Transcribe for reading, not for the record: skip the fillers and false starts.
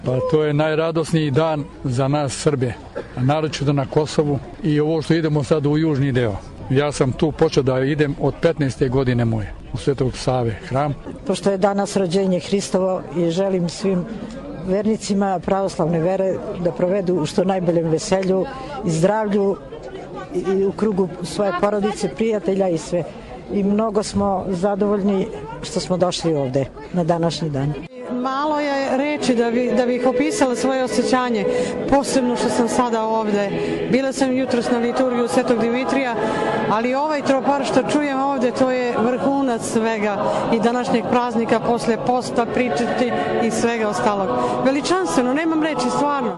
Pa to je najradosniji dan za nas Srbe, a naročito na Kosovu i ovo što idemo sad u južni deo. Ja sam tu počeo da idem od 15. godine moje u Svetog Save hram. Pošto je danas rođenje Hristovo i želim svim vernicima pravoslavne vere da provedu u što najboljem veselju i zdravlju i u krugu svoje porodice, prijatelja i sve. I mnogo smo zadovoljni što smo došli ovde na današnji dan. Malo je reči da bih opisala svoje osjećanje, posebno što sam sada ovde. Bila sam jutros na liturgiju Svetog Dimitrija, ali ovaj tropar što čujem ovde, to je vrhunac svega i današnjeg praznika posle posta, pričati i svega ostalog. Veličanstveno, nemam reči, stvarno.